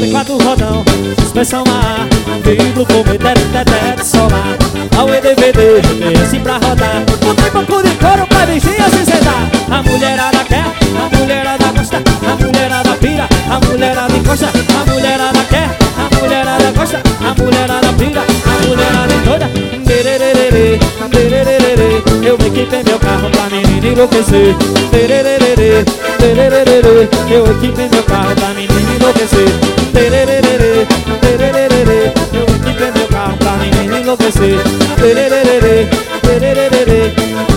comprei 4 rodão, suspensão a ar, veículo com teto solar, ao DVD, GPS pra rodar. Botei banco de couro pra vigia se sentar. A mulherada quer, a mulherada gosta, a mulherada pira, a mulherada encosta, a mulherada quer, a mulherada gosta, a mulherada pira, a mulherada endoida. Tererê, tererê, eu equipei meu carro pra menina enlouquecer. Tererê, tererê, eu equipei meu carro pra menina enlouquecer. Tererê, tererê, eu equipei meu carro pra menina enlouquecer. Tererê, tererê,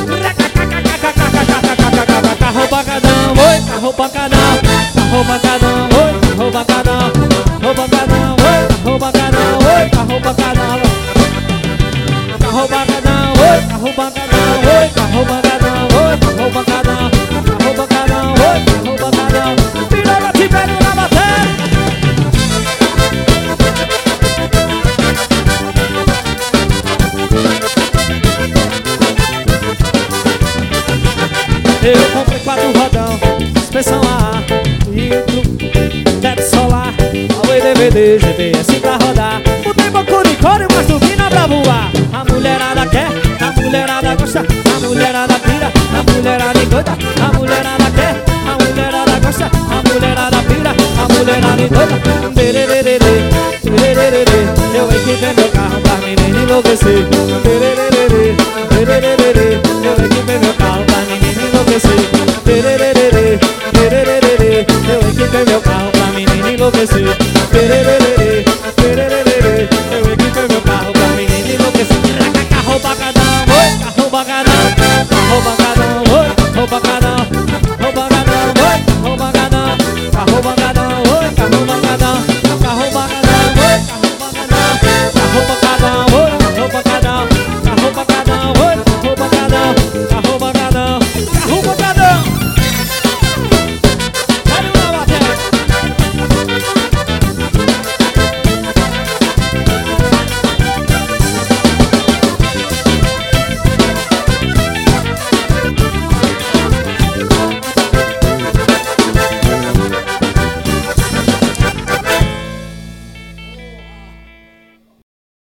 carro pancadão, oi, carro pancadão, carro pancadão, oi, carro pancadão, carro pancadão, oi, carro pancadão, oi, carro pancadão, carro pancadão, oi, carro pancadão, oi, carro pancadão, oi, carro pancadão, carro pancadão, oi, carro pancadão, piranha te pego na bateria. Eu comprei 4 rodão, suspensão a ar, teto solar, ao DVD, GPS pra rodar. Botei banco de couro e mais turbina pra voar. A mulherada quer, a mulherada gosta, a mulherada pira, a mulherada endoida. A mulherada quer, a mulherada gosta, a mulherada pira, a mulherada endoida. Tererê, tererê, eu equipei meu carro pra menina enlouquecer. Tererê, tererê, eu equipei meu carro pra menina enlouquecer.